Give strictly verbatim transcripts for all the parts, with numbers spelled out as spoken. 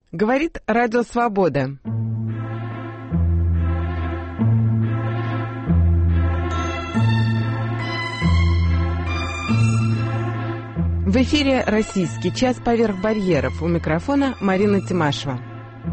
Говорит Радио Свобода. В эфире «Российский час. Поверх барьеров». У микрофона Марина Тимашева.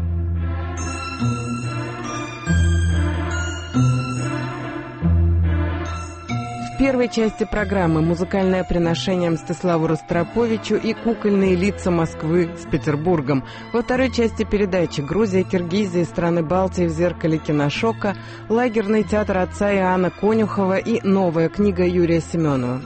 В первой части программы музыкальное приношение Мстиславу Ростроповичу и кукольные лица Москвы с Петербургом. Во второй части передачи Грузия, Киргизия, страны Балтии в зеркале киношока, лагерный театр отца Иоанна Конюхова и новая книга Юрия Семенова.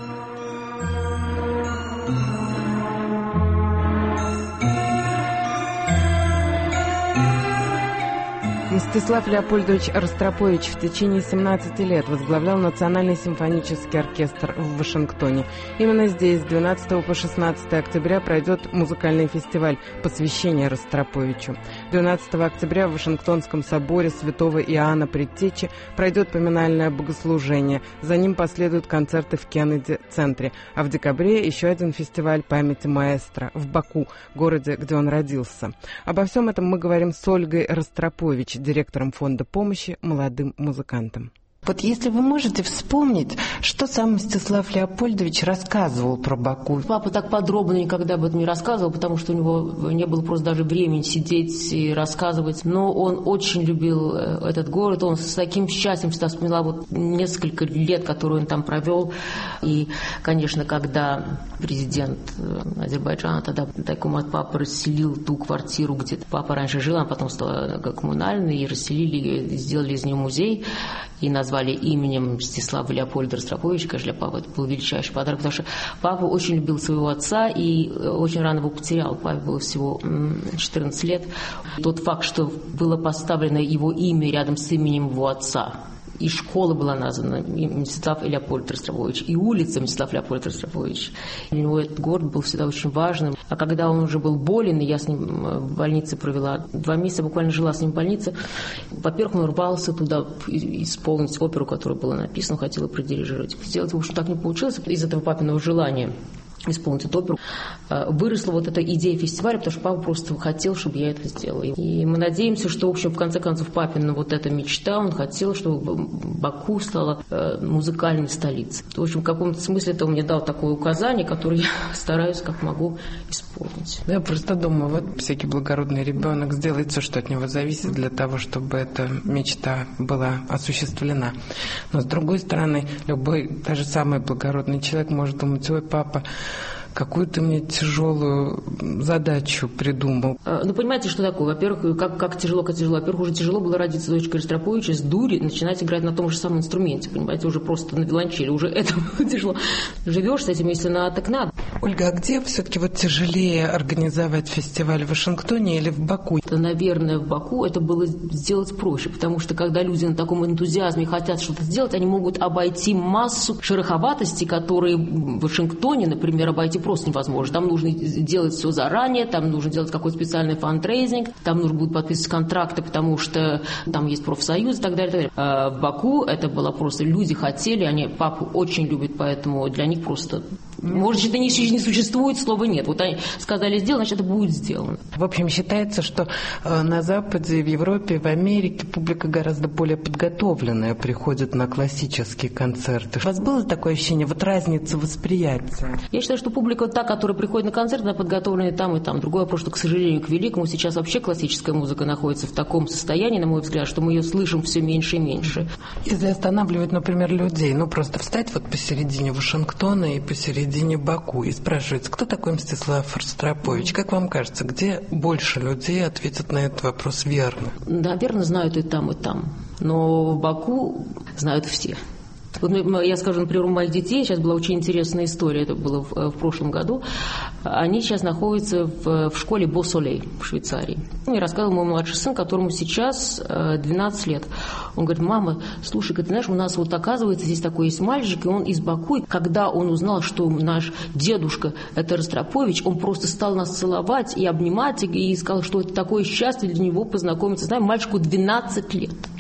Мстислав Леопольдович Ростропович в течение семнадцати лет возглавлял Национальный симфонический оркестр в Вашингтоне. Именно здесь с двенадцатого по шестнадцатое октября пройдет музыкальный фестиваль посвящения Ростроповичу. двенадцатого октября в Вашингтонском соборе святого Иоанна Предтечи пройдет поминальное богослужение. За ним последуют концерты в Кеннеди-центре. А в декабре еще один фестиваль памяти маэстро в Баку, городе, где он родился. Обо всем этом мы говорим с Ольгой Ростропович, директором фонда помощи молодым музыкантам. Вот если вы можете вспомнить, что сам Мстислав Леопольдович рассказывал про Баку. Папа так подробно никогда об этом не рассказывал, потому что у него не было просто даже времени сидеть и рассказывать. Но он очень любил этот город, он с таким счастьем всегда вспоминал вот несколько лет, которые он там провел. И, конечно, когда президент Азербайджана тогда тайком от папы расселил ту квартиру, где папа раньше жил, а потом стала коммунальной, и расселили, сделали из нее музей, и назвали именем Мстислава Леопольда Ростроповича. Конечно, для папы это был величайший подарок, потому что папа очень любил своего отца и очень рано его потерял. Папе было всего четырнадцать лет. Тот факт, что было поставлено его имя рядом с именем его отца, и школа была названа Мстислав Леопольд Ростропович, и улица Мстислав Леопольд Ростропович. Для него этот город был всегда очень важным. А когда он уже был болен, и я с ним в больнице провела два месяца, буквально жила с ним в больнице, во-первых, он рвался туда исполнить оперу, которая была написана, хотела продирижировать. Сделать, в общем, так не получилось из этого папиного желания исполнить эту оперу. Выросла вот эта идея фестиваля, потому что папа просто хотел, чтобы я это сделала. И мы надеемся, что, в общем, в конце концов, папина вот эта мечта, он хотел, чтобы Баку стала музыкальной столицей. В общем, в каком-то смысле это он мне дал такое указание, которое я стараюсь, как могу, исполнить. Я просто думаю, вот всякий благородный ребенок сделает все, что от него зависит, для того, чтобы эта мечта была осуществлена. Но, с другой стороны, любой, даже самый благородный человек может думать: ой, папа, какую ты мне тяжелую задачу придумал. Ну, понимаете, что такое? Во-первых, как, как тяжело, как тяжело. Во-первых, уже тяжело было родиться дочкой Ростроповича с дури, начинать играть на том же самом инструменте, понимаете, уже просто на виолончели. Уже это тяжело. Живешь с этим, если надо, так надо. Ольга, а где все-таки вот тяжелее организовать фестиваль, в Вашингтоне или в Баку? Наверное, в Баку это было сделать проще, потому что когда люди на таком энтузиазме хотят что-то сделать, они могут обойти массу шероховатостей, которые в Вашингтоне, например, обойти просто невозможно. Там нужно делать все заранее, там нужно делать какой-то специальный фандрейзинг, там нужно будет подписывать контракты, потому что там есть профсоюз и так далее. И так далее. А в Баку это было просто, люди хотели, они папу очень любят, поэтому для них просто... Может, это не, не существует, слова нет. Вот они сказали сделано, значит, это будет сделано. В общем, считается, что э, на Западе, в Европе, в Америке публика гораздо более подготовленная приходит на классические концерты. У вас было такое ощущение, вот разница восприятия? Я считаю, что публика та, которая приходит на концерт, она подготовлена и там, и там. Другое вопрос, что, к сожалению, к великому, сейчас вообще классическая музыка находится в таком состоянии, на мой взгляд, что мы ее слышим все меньше и меньше. Если останавливать, например, людей, ну просто встать вот посередине Вашингтона и посередине Баку и спрашивается, кто такой Мстислав Ростропович? Как вам кажется, где больше людей ответят на этот вопрос верно? Наверное, знают и там, и там. Но в Баку знают все. Вот я скажу, например, у моих детей сейчас была очень интересная история, это было в, в прошлом году. Они сейчас находятся в, в школе Бо-Солей в Швейцарии. Мне рассказывал мой младший сын, которому сейчас двенадцать лет. Он говорит: мама, слушай, ты знаешь, у нас вот оказывается здесь такой есть мальчик, и он из Баку. И когда он узнал, что наш дедушка это Ростропович, он просто стал нас целовать и обнимать, и сказал, что это такое счастье для него познакомиться. Знаем, мальчику двенадцать лет.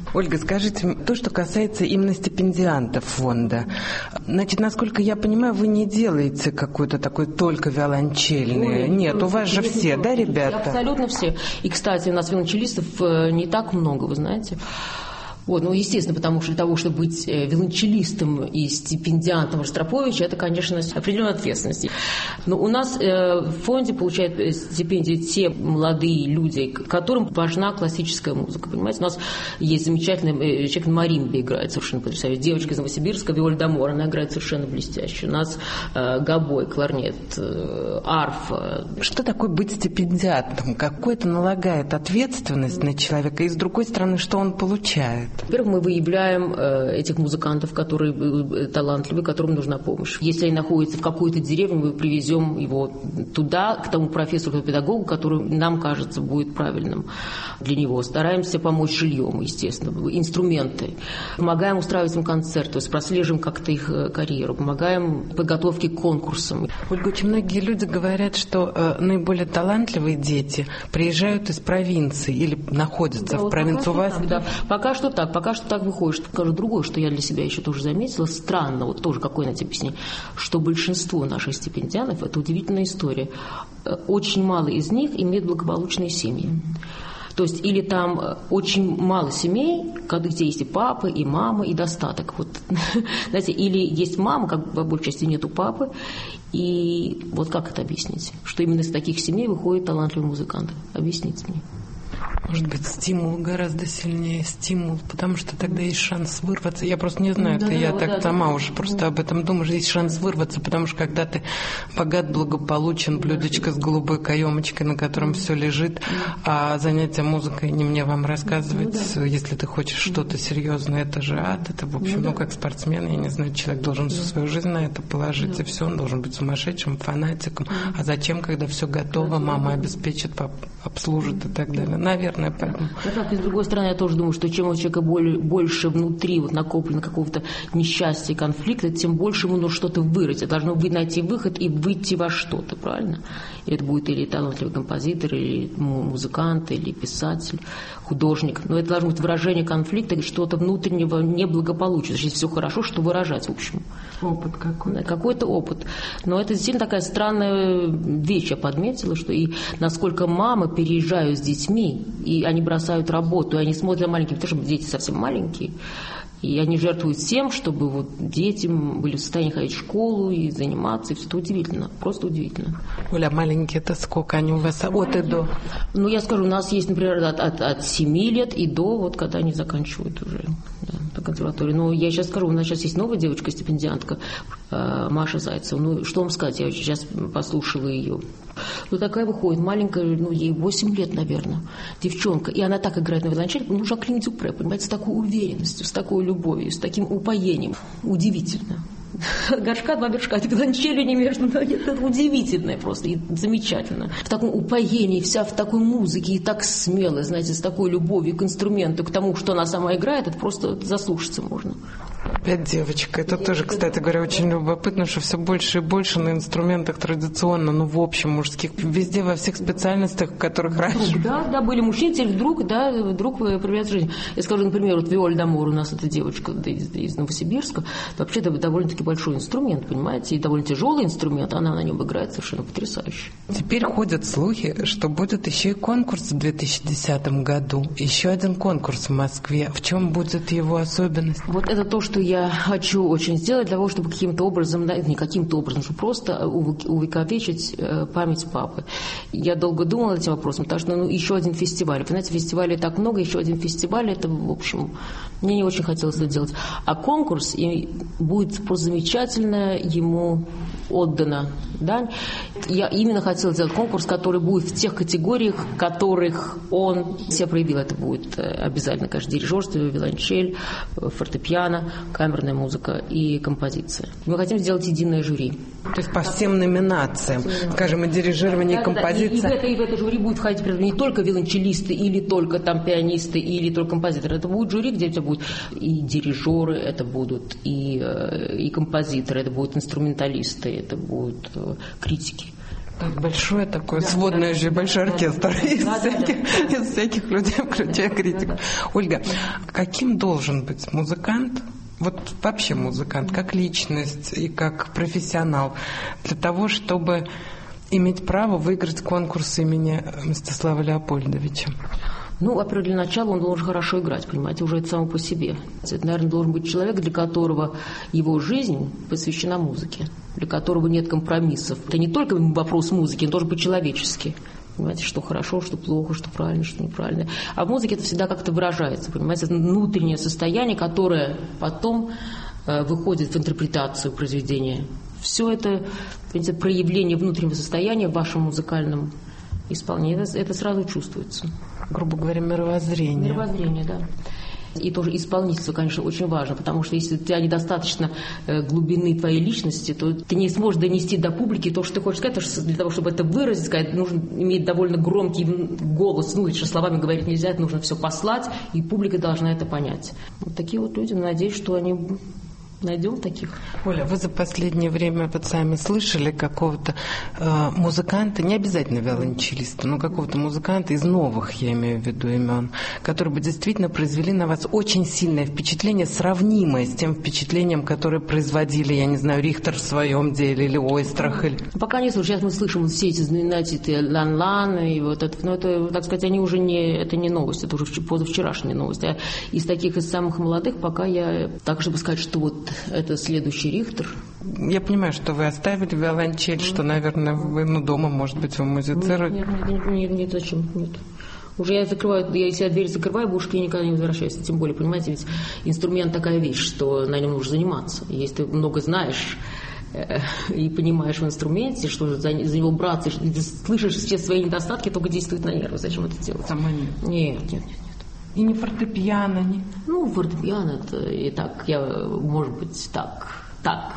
Ольга, скажите, то, что касается именно стипендиантов фонда, значит, насколько я понимаю, вы не делаете какой-то такой только виолончельный. Ой, нет, у вас же все, да, ребята? Абсолютно все. И, кстати, у нас виолончелистов не так много, вы знаете. Вот, ну, естественно, потому что для того, чтобы быть виолончелистом и стипендиантом Ростроповича, это, конечно, определенная ответственность. Но у нас э, в фонде получают стипендии те молодые люди, которым важна классическая музыка. Понимаете, у нас есть замечательный человек на маримбе играет совершенно потрясающе. Девочка из Новосибирска, Виоля Дамор, она играет совершенно блестяще. У нас э, гобой, кларнет, э, арфа. Что такое быть стипендиатом? Какой это налагает ответственность на человека? И, с другой стороны, что он получает? Во-первых, мы выявляем э, этих музыкантов, которые э, талантливые, которым нужна помощь. Если они находятся в какой-то деревне, мы привезем его туда, к тому профессору, педагогу, который нам кажется будет правильным для него. Стараемся помочь жильем, естественно, инструменты. Помогаем устраивать им концерты, то есть прослеживаем как-то их карьеру, помогаем в подготовке к конкурсам. Ольга, очень многие люди говорят, что э, наиболее талантливые дети приезжают из провинции или находятся да, в провинции. У вас? Так, да. Пока что так. Пока что так выходит. Скажу другое, что я для себя еще тоже заметила. Странно, вот тоже какое-нибудь объяснение, что большинство наших стипендиантов, это удивительная история, очень мало из них имеют благополучные семьи. То есть или там очень мало семей, где есть и папа, и мама, и достаток. Вот, знаете, или есть мама, как по большей части нету папы. И вот как это объяснить? Что именно из таких семей выходят талантливые музыканты? Объясните мне. Может быть, стимул гораздо сильнее, стимул, потому что тогда есть шанс вырваться. Я просто не знаю, да, это да, я да, так да, сама да. уже просто об этом думаю, что есть шанс вырваться, потому что когда ты богат, благополучен, блюдечко с голубой каемочкой, на котором все лежит, а занятия музыкой не мне вам рассказывать, ну, да. если ты хочешь что-то серьезное, это же ад, это, в общем, ну, да. ну как спортсмен, я не знаю, человек должен всю свою жизнь на это положить, да. и все, он должен быть сумасшедшим, фанатиком. А зачем, когда все готово, мама обеспечит, обслужит и так далее? Наверное. И с другой стороны, я тоже думаю, что чем у человека больше внутри вот, накоплено какого-то несчастья и конфликта, тем больше ему нужно что-то выразить. Должно быть найти выход и выйти во что-то, правильно? И это будет или талантливый композитор, или музыкант, или писатель, художник. Но это должно быть выражение конфликта и что-то внутреннего неблагополучия. Если все хорошо, что выражать, в общем. Опыт какой-то. Какой-то опыт. Но это действительно такая странная вещь, я подметила, что и насколько мамы переезжают с детьми, и они бросают работу, и они смотрят на маленькие, потому что дети совсем маленькие, и они жертвуют всем, чтобы вот детям были в состоянии ходить в школу и заниматься, и все это удивительно, просто удивительно. Оля, маленькие, это сколько они у вас от и до? Ну, я скажу, у нас есть, например, от, от, от семи лет и до, вот когда они заканчивают уже да, по консерватории. Но я сейчас скажу, у нас сейчас есть новая девочка-стипендиантка, э, Маша Зайцева. Ну, что вам сказать, я сейчас послушала ее. Ну, такая выходит, маленькая, ну, ей восемь лет, наверное, девчонка. И она так играет на виолончели, ну, Жаклин Дюпре, понимаете, с такой уверенностью, с такой любовью, с таким упоением. Удивительно. От горшка два вершка, от виолончели не между. Это удивительно просто и замечательно. В таком упоении, вся в такой музыке, и так смело, знаете, с такой любовью к инструменту, к тому, что она сама играет, это просто заслушаться можно. Опять девочка. Это тоже, кстати говоря, очень любопытно, что все больше и больше на инструментах традиционно, ну, в общем, мужских, везде, во всех специальностях, в которых раньше. Да, да, были мужчины, теперь вдруг, да, вдруг проявляется жизнь. Я скажу, например, вот Виоля Дамор, у нас эта девочка из, из Новосибирска, вообще это довольно-таки большой инструмент, понимаете, и довольно тяжелый инструмент, она на нем играет совершенно потрясающе. Теперь ходят слухи, что будет еще и конкурс в две тысячи десятом году, еще один конкурс в Москве. В чем будет его особенность? Вот это то, что я хочу очень сделать для того, чтобы каким-то образом, да, не каким-то образом, чтобы просто увековечить память папы. Я долго думала над этим вопросом, потому что ну, еще один фестиваль. Вы знаете, фестивалей так много, еще один фестиваль, это, в общем, мне не очень хотелось это делать. А конкурс и будет просто замечательно ему отдана дань. Я именно хотела сделать конкурс, который будет в тех категориях, в которых он себя проявил. Это будет обязательно, конечно, дирижерство, виолончель, фортепиано, камерная музыка и композиция. Мы хотим сделать единое жюри. То есть по всем номинациям, скажем, и дирижирование, да, и композиция. Да, да. И, и, в это, и в это жюри будет входить не только виолончелисты, или только там пианисты, или только композиторы. Это будет жюри, где у тебя будут и дирижеры, это будут и, и композиторы, это будут инструменталисты, это будут критики. Большое такое, да, сводное да, же, большой да, оркестр да, из, да, всяких, да, да. из всяких людей, включая критиков. Да, да. Ольга, каким должен быть музыкант, вот вообще музыкант, как личность и как профессионал, для того, чтобы иметь право выиграть конкурс имени Мстислава Леопольдовича? Ну, во-первых, для начала он должен хорошо играть, понимаете, уже это само по себе. Это, наверное, должен быть человек, для которого его жизнь посвящена музыке, для которого нет компромиссов. Это не только вопрос музыки, он должен быть человеческий. Понимаете, что хорошо, что плохо, что правильно, что неправильно. А в музыке это всегда как-то выражается, понимаете, это внутреннее состояние, которое потом э, выходит в интерпретацию произведения. Все это, понимаете, проявление внутреннего состояния в вашем музыкальном исполнении, это, это сразу чувствуется. Грубо говоря, мировоззрение. Мировоззрение, да. И тоже исполнительство, конечно, очень важно, потому что если у тебя недостаточно глубины твоей личности, то ты не сможешь донести до публики то, что ты хочешь сказать, потому что для того, чтобы это выразить, сказать, нужно иметь довольно громкий голос, ну, что словами говорить нельзя, это нужно все послать, и публика должна это понять. Вот такие вот люди, надеюсь, что они... Найдем таких. Оля, вы за последнее время вот сами слышали какого-то э, музыканта, не обязательно виолончелиста, но какого-то музыканта из новых, я имею в виду, имен, которые бы действительно произвели на вас очень сильное впечатление, сравнимое с тем впечатлением, которое производили, я не знаю, Рихтер в своем деле или Ойстрах? Или... Пока нет, сейчас мы слышим все эти знаменитые Лан-Лан и вот это, но это, так сказать, они уже не, это не новость, это уже позавчерашняя новость. А из таких, из самых молодых, пока я, так чтобы сказать, что вот это следующий Рихтер. Я понимаю, что вы оставили виолончель, mm-hmm. что, наверное, вы, ну, дома, может быть, вы музицируете. Нет, нет, нет, нет, нет, зачем, нет. Уже я закрываю, я если я дверь закрываю, больше я никогда не возвращаюсь. Тем более, понимаете, ведь инструмент такая вещь, что на нем нужно заниматься. Если ты много знаешь э, и понимаешь в инструменте, что за, за него браться, и ты слышишь все свои недостатки, только действует на нервы. Зачем это делать? Сама нет. Нет, нет, нет. И не фортепиано, не... Ну, фортепиано это и так, я, может быть, так, так.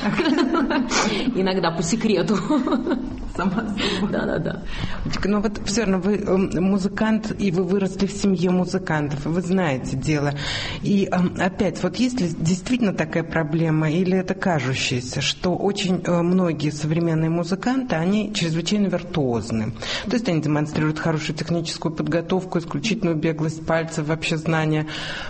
Иногда по секрету. Сама собой. Да-да-да. Но вот все равно вы музыкант, и вы выросли в семье музыкантов, и вы знаете дело. И опять, вот есть ли действительно такая проблема, или это кажущаяся, что очень многие современные музыканты, они чрезвычайно виртуозны. То есть они демонстрируют хорошую техническую подготовку, исключительную беглость пальцев, вообще знания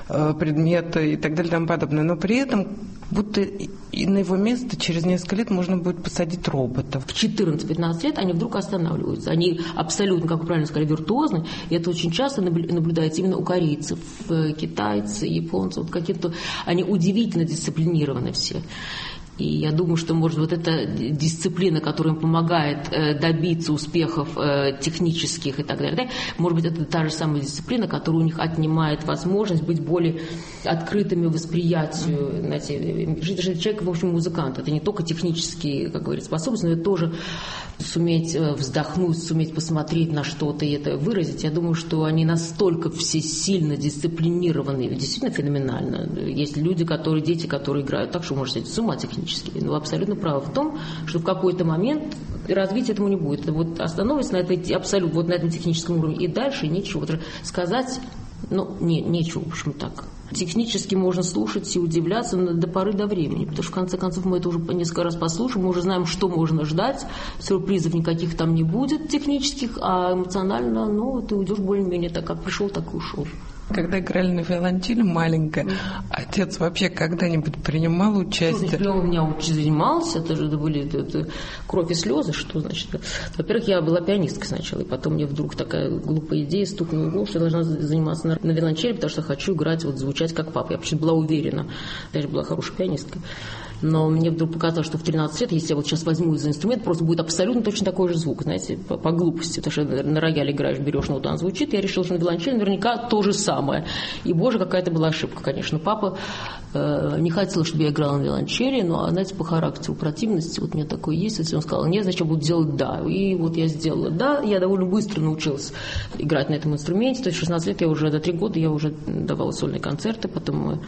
предмета и так далее и тому подобное. Но при этом будто и на его место через несколько лет можно будет посадить роботов. В четырнадцать-пятнадцать лет они вдруг останавливаются. Они абсолютно, как вы правильно сказали, виртуозны. И это очень часто наблюдается именно у корейцев, китайцев, японцев. Вот какие-то, они удивительно дисциплинированы все. И я думаю, что, может, вот эта дисциплина, которая им помогает э, добиться успехов э, технических и так далее, может быть, это та же самая дисциплина, которая у них отнимает возможность быть более открытыми восприятию. Знаете, человек, в общем, музыкант. Это не только технические, как говорится, способности, но это тоже суметь вздохнуть, суметь посмотреть на что-то и это выразить. Я думаю, что они настолько все сильно дисциплинированы, действительно феноменально. Есть люди, которые, дети, которые играют так, что можно сойти с ума технически. Но вы абсолютно правы в том, что в какой-то момент развития этому не будет. Вот остановиться на этой абсолютно вот на этом техническом уровне и дальше нечего вот сказать, ну, не, нечего, в общем, так. Технически можно слушать и удивляться до поры до времени, потому что в конце концов мы это уже несколько раз послушаем, мы уже знаем, что можно ждать, сюрпризов никаких там не будет технических, а эмоционально, ну, ты уйдешь более-менее так, как пришел, так и ушел. Когда играли на виолончели маленькая, mm. отец вообще когда-нибудь принимал участие? Что, он у меня занимался, это же были это, это, кровь и слезы, что значит? Во-первых, я была пианисткой сначала, и потом мне вдруг такая глупая идея стукнула в голову, что я должна заниматься на, на виолончели, потому что хочу играть, вот звучать как папа. Я вообще была уверена, я же была хорошей пианисткой. Но мне вдруг показалось, что в тринадцать лет, если я вот сейчас возьму за инструмент, просто будет абсолютно точно такой же звук, знаете, по, по глупости. Потому что на рояле играешь, берешь ноту, она звучит. Я решила, что на виолончели наверняка то же самое. И, боже, какая-то была ошибка, конечно. Папа э, не хотел, чтобы я играла на виолончели, но, знаете, по характеру противности, вот у меня такое есть, если он сказал нет, значит, я буду делать да. И вот я сделала да, я довольно быстро научилась играть на этом инструменте. То есть в шестнадцать лет я уже, до три года я уже давала сольные концерты, потом мы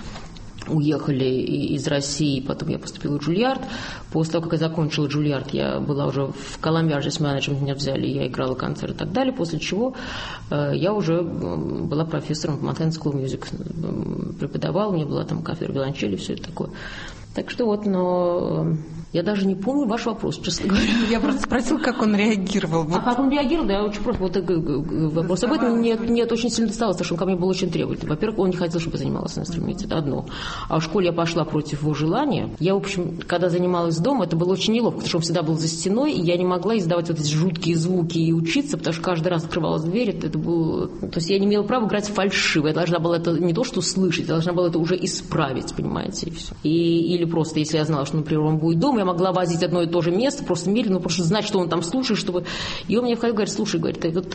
уехали из России, потом я поступила в Juilliard. После того, как я закончила Juilliard, я была уже в Columbia Jazz Management, меня взяли, я играла концерты и так далее, после чего э, я уже была профессором в Manhattan School of Music, преподавала, у меня была там кафедра виолончели, все это такое. Так что вот, но Я даже не помню ваш вопрос, честно говоря. Я просто спросила, как он реагировал. Вот. А как он реагировал, да, я очень просто... Вот вопрос об этом нет, нет, очень сильно досталось, потому что он ко мне был очень требовательный. Во-первых, он не хотел, чтобы я занималась на инструменте, это одно. А в школе я пошла против его желания. Я, в общем, когда занималась дома, это было очень неловко, потому что он всегда был за стеной, и я не могла издавать вот эти жуткие звуки и учиться, потому что каждый раз открывалась дверь, это, это было... То есть я не имела права играть фальшиво. Я должна была это не то, что слышать, я должна была это уже исправить, понимаете, и все. И, или просто, если я знала, что, например, он будет дома, я могла возить одно и то же место, просто медленно, просто знать, что он там слушает, чтобы... И он мне входил, говорит, слушай, говорит, вот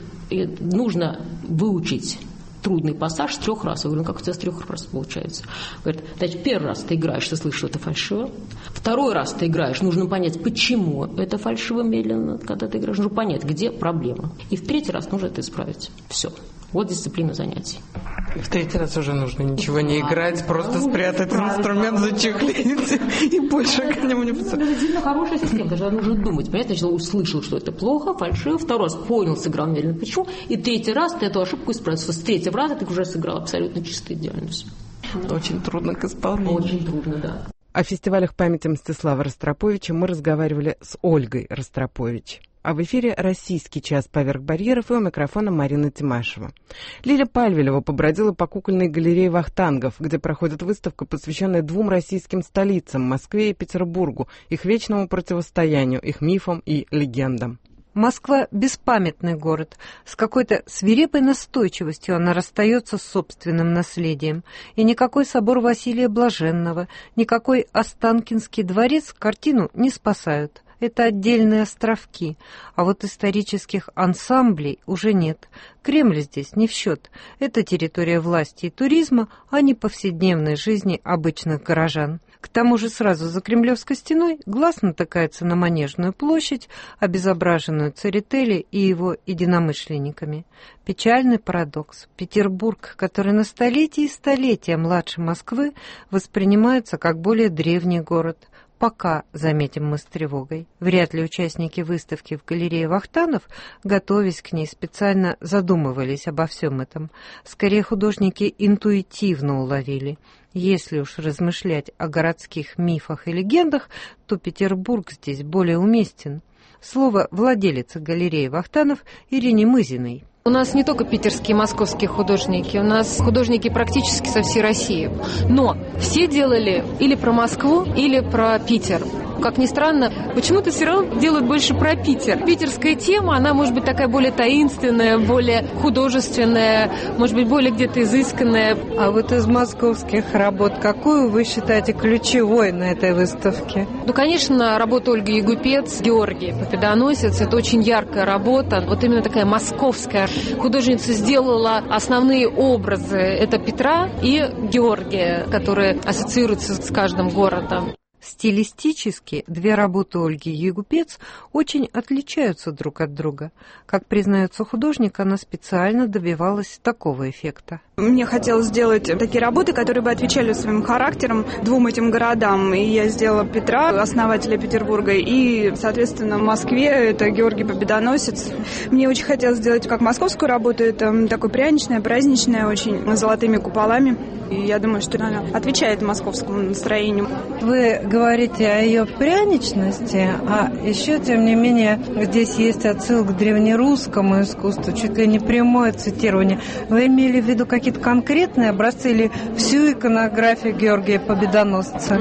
нужно выучить трудный пассаж с трех раз. Я говорю, ну как у тебя с трех раз получается? Говорит, значит, первый раз ты играешь, ты слышишь, что это фальшиво. Второй раз ты играешь, нужно понять, почему это фальшиво медленно, когда ты играешь. Нужно понять, где проблема. И в третий раз нужно это исправить. Все. Вот дисциплина занятий. В третий раз уже нужно ничего не играть, просто спрятать инструмент, зачехлить и больше к нему не писать. Это действительно хорошая система, даже нужно думать. Понятно, что услышал, что это плохо, фальшиво, второй раз понял, сыграл медленно, почему, и третий раз ты эту ошибку исправил. С третьего раза ты уже сыграл абсолютно чисто идеально. Очень трудно к исполнению. Очень трудно, да. О фестивалях памяти Мстислава Ростроповича мы разговаривали с Ольгой Ростропович. А в эфире «Российский час поверх барьеров» и у микрофона Марина Тимашева. Лиля Пальвелева побродила по кукольной галерее Вахтангов, где проходит выставка, посвященная двум российским столицам – Москве и Петербургу, их вечному противостоянию, их мифам и легендам. Москва – беспамятный город. С какой-то свирепой настойчивостью она расстается с собственным наследием. И никакой собор Василия Блаженного, никакой Останкинский дворец картину не спасают. Это отдельные островки, а вот исторических ансамблей уже нет. Кремль здесь не в счет. Это территория власти и туризма, а не повседневной жизни обычных горожан. К тому же сразу за Кремлевской стеной глаз натыкается на Манежную площадь, обезображенную Церетели и его единомышленниками. Печальный парадокс. Петербург, который на столетия и столетия младше Москвы, воспринимается как более древний город. Пока, заметим мы с тревогой, вряд ли участники выставки в галерее Вахтанов, готовясь к ней, специально задумывались обо всем этом. Скорее, художники интуитивно уловили. Если уж размышлять о городских мифах и легендах, то Петербург здесь более уместен. Слово владелицы галереи Вахтанов Ирине Мызиной. У нас не только питерские и московские художники, у нас художники практически со всей России. Но все делали или про Москву, или про Питер. Как ни странно, почему-то все равно делают больше про Питер. Питерская тема, она может быть такая более таинственная, более художественная, может быть, более где-то изысканная. А вот из московских работ какую вы считаете ключевой на этой выставке? Ну, конечно, работа Ольги Ягупец, Георгий Победоносец. Это очень яркая работа, вот именно такая московская. Художница сделала основные образы. Это Петра и Георгия, которые ассоциируются с каждым городом. Стилистически две работы Ольги Ягупец очень отличаются друг от друга. Как признается художник, она специально добивалась такого эффекта. Мне хотелось сделать такие работы, которые бы отвечали своим характером двум этим городам. И я сделала Петра, основателя Петербурга, и, соответственно, в Москве это Георгий Победоносец. Мне очень хотелось сделать как московскую работу, это такое пряничное, праздничное, очень с золотыми куполами. И я думаю, что она отвечает московскому настроению. Вы говорите о ее пряничности, а еще, тем не менее, здесь есть отсылка к древнерусскому искусству, чуть ли не прямое цитирование. Вы имели в виду какие-то конкретные образцы или всю иконографию Георгия Победоносца?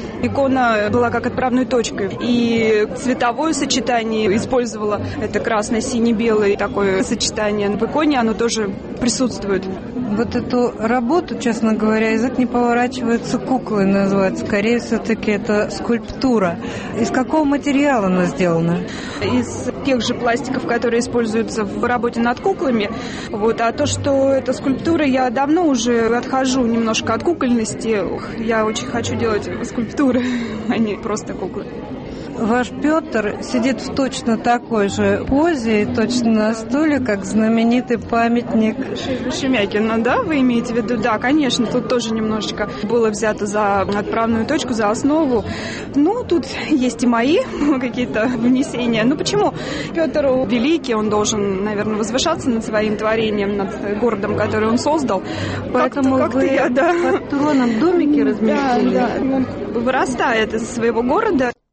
Икона была как отправной точкой, и цветовое сочетание использовала это красно-сине-белое такое сочетание. В иконе оно тоже присутствует. Вот эту работу, честно говоря, язык не поворачивается, куклой назвать. Скорее, все-таки это скульптура. Из какого материала она сделана? Из тех же пластиков, которые используются в работе над куклами. Вот. А то, что это скульптура, я давно уже отхожу немножко от кукольности. Я очень хочу делать скульптуры, а не просто куклы. Ваш Петр сидит в точно такой же позе и точно на стуле, как знаменитый памятник Шемякина, да, вы имеете в виду? Да, конечно, тут тоже немножечко было взято за отправную точку, за основу. Ну, тут есть и мои какие-то внесения. Ну, почему? Петр великий, он должен, наверное, возвышаться над своим творением, над городом, который он создал. Поэтому как-то, как-то вы я, да. под троном домики разместили? Да, да. Он вырастает из своего города.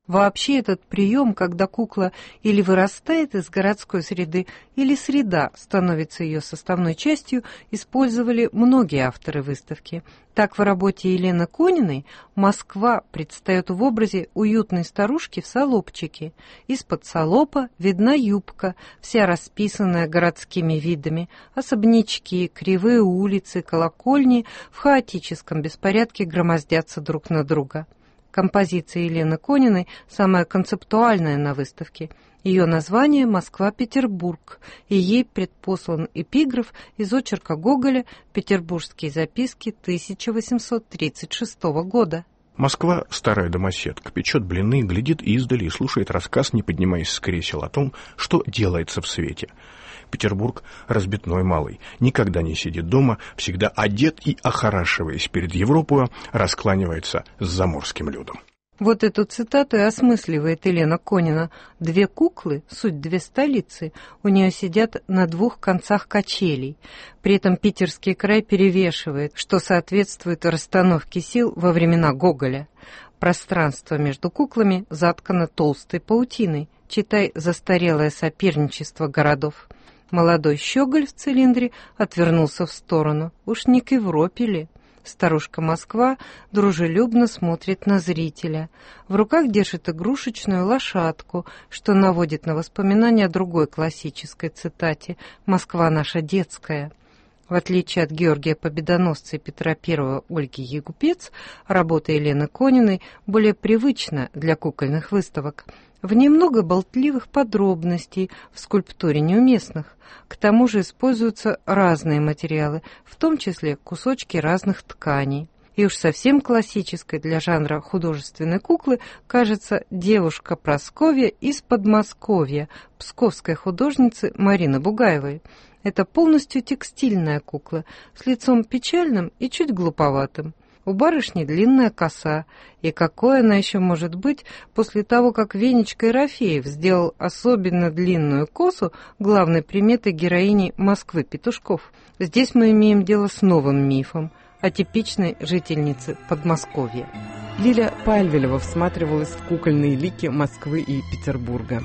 Вообще этот прием, когда кукла или вырастает из городской среды, или среда становится ее составной частью, использовали многие авторы выставки. Так в работе Елены Кониной Москва предстает в образе уютной старушки в салопчике. Из-под салопа видна юбка, вся расписанная городскими видами, особнячки, кривые улицы, колокольни в хаотическом беспорядке громоздятся друг на друга. Композиция Елены Кониной самая концептуальная на выставке. Ее название «Москва-Петербург», и ей предпослан эпиграф из очерка Гоголя «Петербургские записки» тысяча восемьсот тридцать шестого года. Москва, старая домоседка, печет блины, глядит издали и слушает рассказ, не поднимаясь с кресел, о том, что делается в свете. Петербург, разбитной малый, никогда не сидит дома, всегда одет и, охорашиваясь перед Европою, раскланивается с заморским людом. Вот эту цитату и осмысливает Елена Конина. Две куклы, суть две столицы, у нее сидят на двух концах качелей. При этом питерский край перевешивает, что соответствует расстановке сил во времена Гоголя. Пространство между куклами заткано толстой паутиной, читай застарелое соперничество городов. Молодой щеголь в цилиндре отвернулся в сторону. Уж не к Европе ли? Старушка Москва дружелюбно смотрит на зрителя. В руках держит игрушечную лошадку, что наводит на воспоминания о другой классической цитате «Москва наша детская». В отличие от Георгия Победоносца и Петра Первого Ольги Егупец, работа Елены Кониной более привычна для кукольных выставок. В ней много болтливых подробностей, в скульптуре неуместных. К тому же используются разные материалы, в том числе кусочки разных тканей. И уж совсем классической для жанра художественной куклы кажется девушка Прасковья из Подмосковья, псковской художницы Марины Бугаевой. Это полностью текстильная кукла, с лицом печальным и чуть глуповатым. У барышни длинная коса, и какой она еще может быть после того, как Венечка Ерофеев сделал особенно длинную косу главной приметой героини Москвы Петушков. Здесь мы имеем дело с новым мифом о типичной жительнице Подмосковья. Лиля Пальвелева всматривалась в кукольные лики Москвы и Петербурга.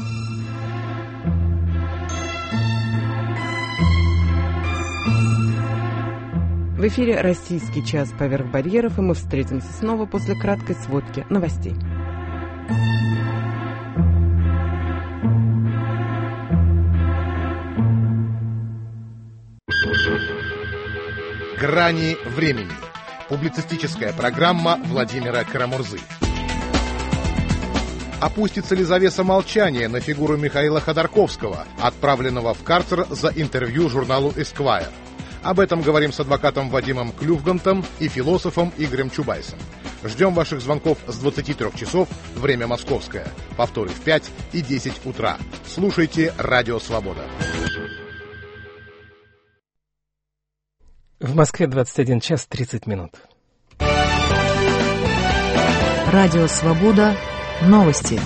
В эфире «Российский час поверх барьеров», и мы встретимся снова после краткой сводки новостей. «Грани времени». Публицистическая программа Владимира Карамурзы. Опустится ли завеса молчания на фигуру Михаила Ходорковского, отправленного в карцер за интервью журналу «Эсквайр»? Об этом говорим с адвокатом Вадимом Клювгантом и философом Игорем Чубайсом. Ждем ваших звонков с двадцати трёх часов, время московское. Повторы в пять и десять утра. Слушайте «Радио Свобода». В Москве двадцать один час тридцать минут. Радио Свобода. Новости.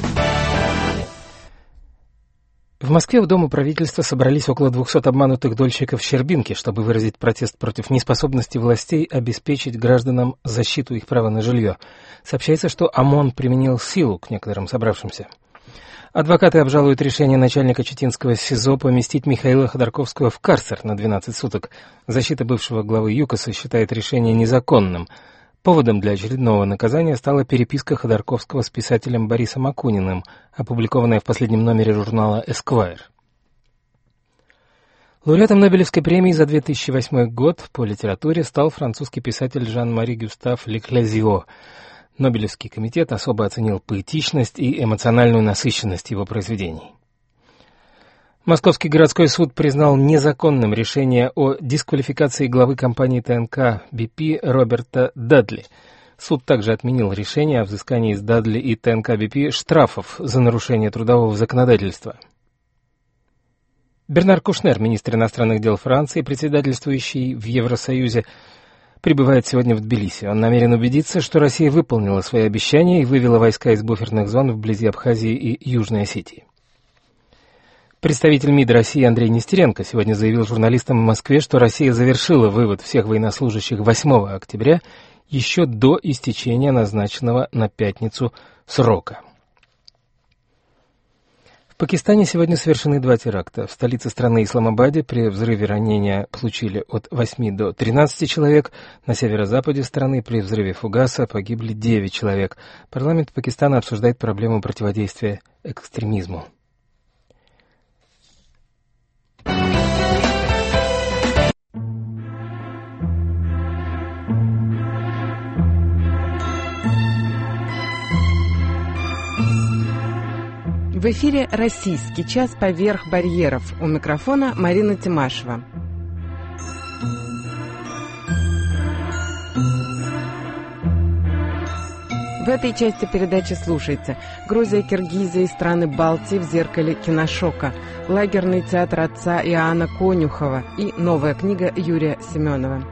В Москве в Дому правительства собрались около двухсот обманутых дольщиков Щербинки, чтобы выразить протест против неспособности властей обеспечить гражданам защиту их права на жилье. Сообщается, что ОМОН применил силу к некоторым собравшимся. Адвокаты обжалуют решение начальника Читинского СИЗО поместить Михаила Ходорковского в карцер на двенадцать суток. Защита бывшего главы ЮКОСа считает решение незаконным. Поводом для очередного наказания стала переписка Ходорковского с писателем Борисом Акуниным, опубликованная в последнем номере журнала «Эсквайр». Лауреатом Нобелевской премии за две тысячи восьмой год по литературе стал французский писатель Жан-Мари Гюстав Леклезио. Нобелевский комитет особо оценил поэтичность и эмоциональную насыщенность его произведений. Московский городской суд признал незаконным решение о дисквалификации главы компании ТНК би пи Роберта Дадли. Суд также отменил решение о взыскании с Дадли и ТНК би пи штрафов за нарушение трудового законодательства. Бернар Кушнер, министр иностранных дел Франции, председательствующий в Евросоюзе, прибывает сегодня в Тбилиси. Он намерен убедиться, что Россия выполнила свои обещания и вывела войска из буферных зон вблизи Абхазии и Южной Осетии. Представитель МИД России Андрей Нестеренко сегодня заявил журналистам в Москве, что Россия завершила вывод всех военнослужащих восьмого октября еще до истечения назначенного на пятницу срока. Пакистане сегодня совершены два теракта. В столице страны Исламабаде при взрыве ранения получили от восьми до тринадцати человек. На северо-западе страны при взрыве фугаса погибли девять человек. Парламент Пакистана обсуждает проблему противодействия экстремизму. В эфире «Российский час. Поверх барьеров». У микрофона Марина Тимашева. В этой части передачи слушайте: Грузия, Киргизия и страны Балтии в зеркале киношока, лагерный театр отца Иоанна Конюхова и новая книга Юрия Семенова.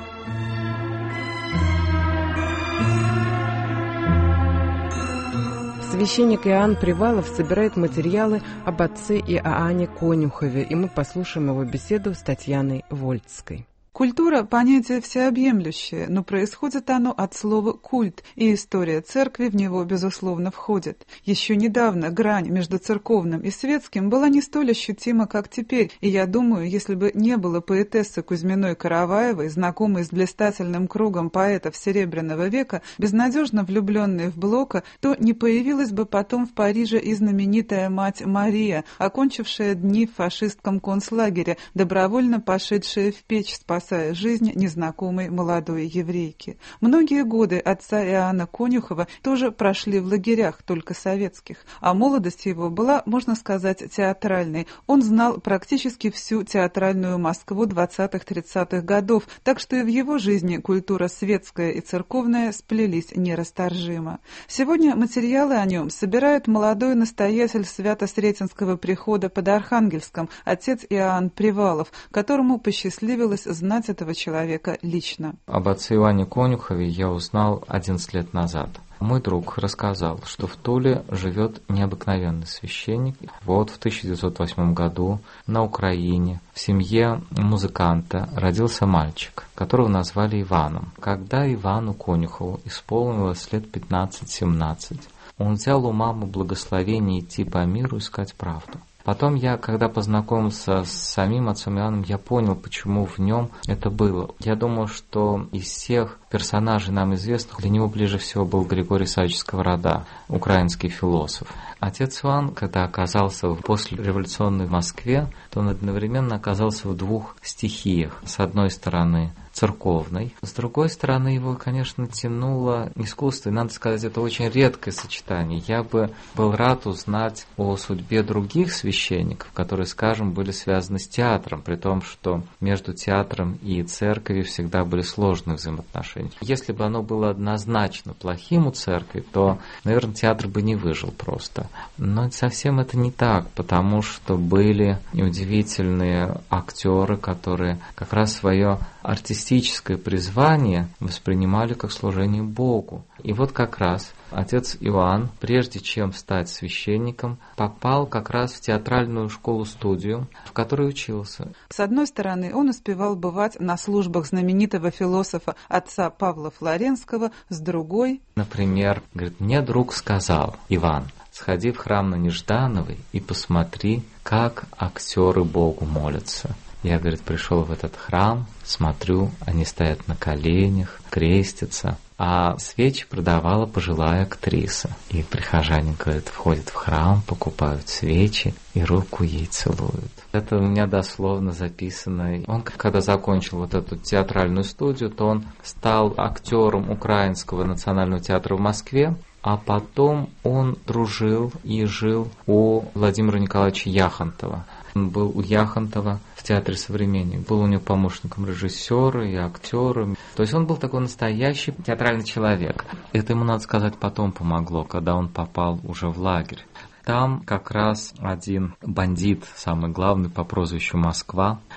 Священник Иоанн Привалов собирает материалы об отце Иоанне Конюхове, и мы послушаем его беседу с Татьяной Вольцкой. Культура – понятие всеобъемлющее, но происходит оно от слова «культ», и история церкви в него, безусловно, входит. Еще недавно грань между церковным и светским была не столь ощутима, как теперь, и я думаю, если бы не было поэтессы Кузьминой Караваевой, знакомой с блистательным кругом поэтов Серебряного века, безнадежно влюбленной в Блока, то не появилась бы потом в Париже и знаменитая мать Мария, окончившая дни в фашистском концлагере, добровольно пошедшая в печь, спасая жизнь незнакомой молодой еврейки. Многие годы отца Иоанна Конюхова тоже прошли в лагерях, только советских, а молодость его была, можно сказать, театральной. Он знал практически всю театральную Москву двадцатых-тридцатых годов, так что и в его жизни культура светская и церковная сплелись нерасторжимо. Сегодня материалы о нем собирает молодой настоятель Свято-Сретенского прихода под Архангельском, отец Иоанн Привалов, которому посчастливилось знать этого человека лично. Об отце Иоанне Конюхове я узнал одиннадцать лет назад. Мой друг рассказал, что в Туле живет необыкновенный священник. Вот в тысяча девятьсот восьмом году на Украине в семье музыканта родился мальчик, которого назвали Иваном. Когда Ивану Конюхову исполнилось лет пятнадцать-семнадцать, он взял у мамы благословение идти по миру искать правду. Потом я, когда познакомился с самим отцом Иоанном, я понял, почему в нем это было. Я думаю, что из всех персонажей нам известных, для него ближе всего был Григорий Исаевич Сковорода, украинский философ. Отец Иоанн, когда оказался в послереволюционной Москве, то он одновременно оказался в двух стихиях. С одной стороны, церковной. С другой стороны, его, конечно, тянуло искусство. И, надо сказать, это очень редкое сочетание. Я бы был рад узнать о судьбе других священников, которые, скажем, были связаны с театром, при том, что между театром и церковью всегда были сложные взаимоотношения. Если бы оно было однозначно плохим у церкви, то, наверное, театр бы не выжил просто. Но совсем это не так, потому что были удивительные актеры, которые как раз свое артистическое призвание воспринимали как служение Богу. И вот как раз отец Иоанн, прежде чем стать священником, попал как раз в театральную школу-студию, в которой учился. С одной стороны, он успевал бывать на службах знаменитого философа отца Павла Флоренского, с другой... Например, говорит, мне друг сказал: Иван, сходи в храм на Неждановой и посмотри, как актеры Богу молятся. Я, говорит, пришел в этот храм, смотрю, они стоят на коленях, крестятся, а свечи продавала пожилая актриса. И прихожане, говорят, входят в храм, покупают свечи и руку ей целуют. Это у меня дословно записано. Он, когда закончил вот эту театральную студию, то он стал актером Украинского национального театра в Москве, а потом он дружил и жил у Владимира Николаевича Яхонтова. Он был у Яхонтова в театре «Современник», был у него помощником режиссера и актера. То есть он был такой настоящий театральный человек. Это ему, надо сказать, потом помогло, когда он попал уже в лагерь. Там как раз один бандит, самый главный по прозвищу Москва,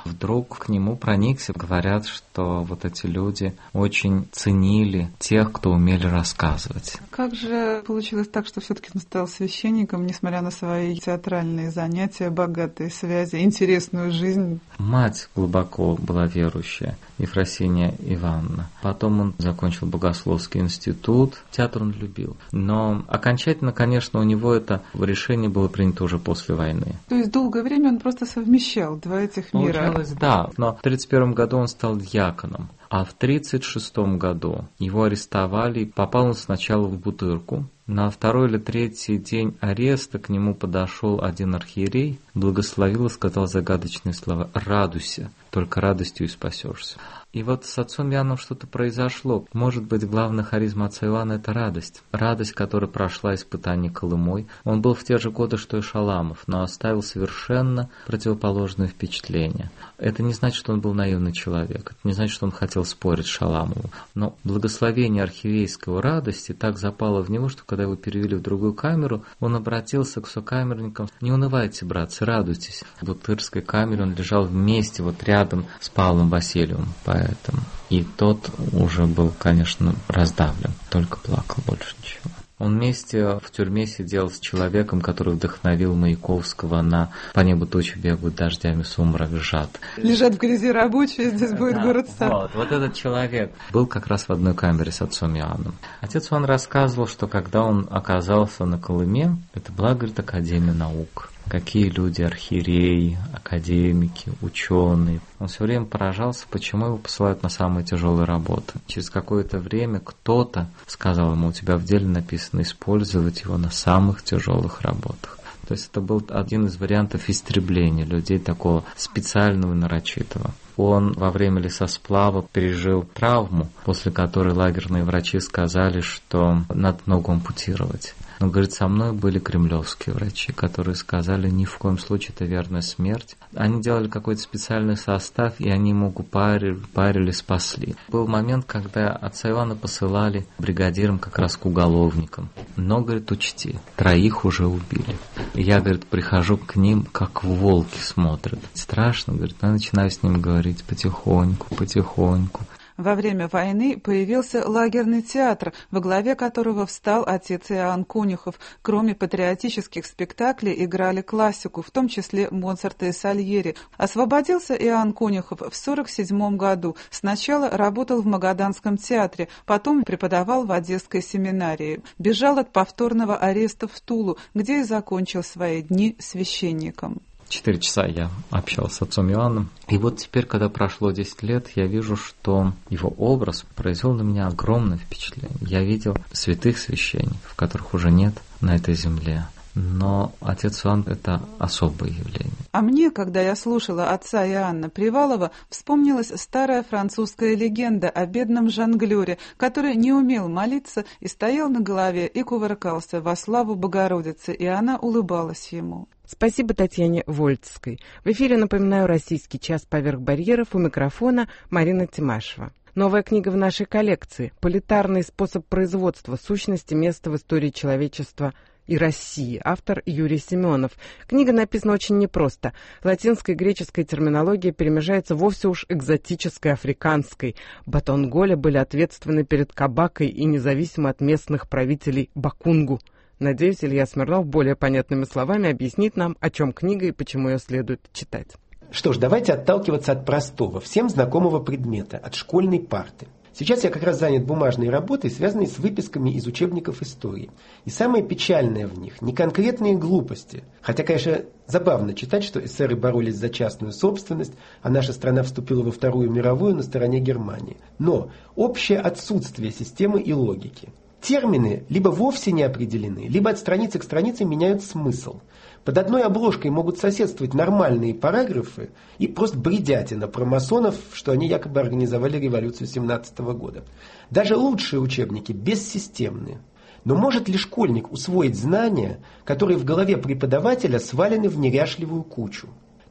вдруг к нему проникся. Говорят, что вот эти люди очень ценили тех, кто умели рассказывать. Как же получилось так, что все-таки он стал священником, несмотря на свои театральные занятия, богатые связи, интересную жизнь? Мать глубоко была верующая, Ефросинья Ивановна. Потом он закончил богословский институт. Театр он любил. Но окончательно, конечно, у него это решение было принято уже после войны. То есть долгое время он просто совмещал два этих мира? Получалось, да. Но в тридцать первом году он стал дьяконом. А в тридцать шестом году его арестовали, и попал он сначала в Бутырку. На второй или третий день ареста к нему подошел один архиерей, благословил и сказал загадочные слова: «Радуйся, только радостью и спасешься». И вот с отцом Иоанном что-то произошло. Может быть, главная харизма отца Иоанна – это радость. Радость, которая прошла испытание Колымой. Он был в те же годы, что и Шаламов, но оставил совершенно противоположное впечатление. Это не значит, что он был наивный человек. Это не значит, что он хотел спорить с Шаламовым. Но благословение архиерейского радости так запало в него, что когда его перевели в другую камеру, он обратился к сокамерникам: «Не унывайте, братцы, радуйтесь». В Бутырской камере он лежал вместе, вот рядом с Павлом Васильевым, поэтому. И тот уже был, конечно, раздавлен, только плакал, больше ничего. Он вместе в тюрьме сидел с человеком, который вдохновил Маяковского на «По небу тучи бегают дождями, сумрак сжат». Лежат в грязи рабочие, здесь будет да, город-сад. Вот, вот этот человек был как раз в одной камере с отцом Иоанном. Отец Иоанн рассказывал, что когда он оказался на Колыме, это была, говорит, Академия наук. Какие люди, архиереи, академики, ученые. Он все время поражался, почему его посылают на самые тяжелые работы. Через какое-то время кто-то сказал ему: у тебя в деле написано использовать его на самых тяжелых работах. То есть это был один из вариантов истребления людей такого специального и нарочитого. Он во время лесосплава пережил травму, после которой лагерные врачи сказали, что надо ногу ампутировать. Но, говорит, со мной были кремлевские врачи, которые сказали: ни в коем случае это верная смерть. Они делали какой-то специальный состав, и они ему парили, парили, спасли. Был момент, когда отца Ивана посылали бригадиром как раз к уголовникам. Но, говорит, учти, троих уже убили. И я, говорит, прихожу к ним, как волки смотрят. Страшно, говорит, но я начинаю с ним говорить потихоньку, потихоньку. Во время войны появился лагерный театр, во главе которого встал отец Иоанн Конюхов. Кроме патриотических спектаклей играли классику, в том числе Моцарта и Сальери. Освободился Иоанн Конюхов в сорок седьмом году. Сначала работал в Магаданском театре, потом преподавал в Одесской семинарии. Бежал от повторного ареста в Тулу, где и закончил свои дни священником. Четыре часа я общался с отцом Иоанном. И вот теперь, когда прошло десять лет, я вижу, что его образ произвел на меня огромное впечатление. Я видел святых священников, которых уже нет на этой земле. Но отец Иоанн – это особое явление. А мне, когда я слушала отца Иоанна Привалова, вспомнилась старая французская легенда о бедном жонглёре, который не умел молиться и стоял на голове и кувыркался во славу Богородицы, и она улыбалась ему. Спасибо Татьяне Вольцкой. В эфире, напоминаю, «Российский час поверх барьеров», у микрофона Марина Тимашева. Новая книга в нашей коллекции «Политарный способ производства. Сущности, место в истории человечества и России». Автор Юрий Семенов. Книга написана очень непросто. Латинская и греческая терминология перемежается вовсе уж экзотической африканской. Батонголя были ответственны перед Кабакой и независимо от местных правителей Бакунгу. Надеюсь, Илья Смирнов более понятными словами объяснит нам, о чем книга и почему ее следует читать. Что ж, давайте отталкиваться от простого, всем знакомого предмета, от школьной парты. Сейчас я как раз занят бумажной работой, связанной с выписками из учебников истории. И самое печальное в них – не конкретные глупости. Хотя, конечно, забавно читать, что эсеры боролись за частную собственность, а наша страна вступила во Вторую мировую на стороне Германии. Но общее отсутствие системы и логики. Термины либо вовсе не определены, либо от страницы к странице меняют смысл. Под одной обложкой могут соседствовать нормальные параграфы и просто бредятина про масонов, что они якобы организовали революцию семнадцатого года. Даже лучшие учебники бессистемные. Но может ли школьник усвоить знания, которые в голове преподавателя свалены в неряшливую кучу?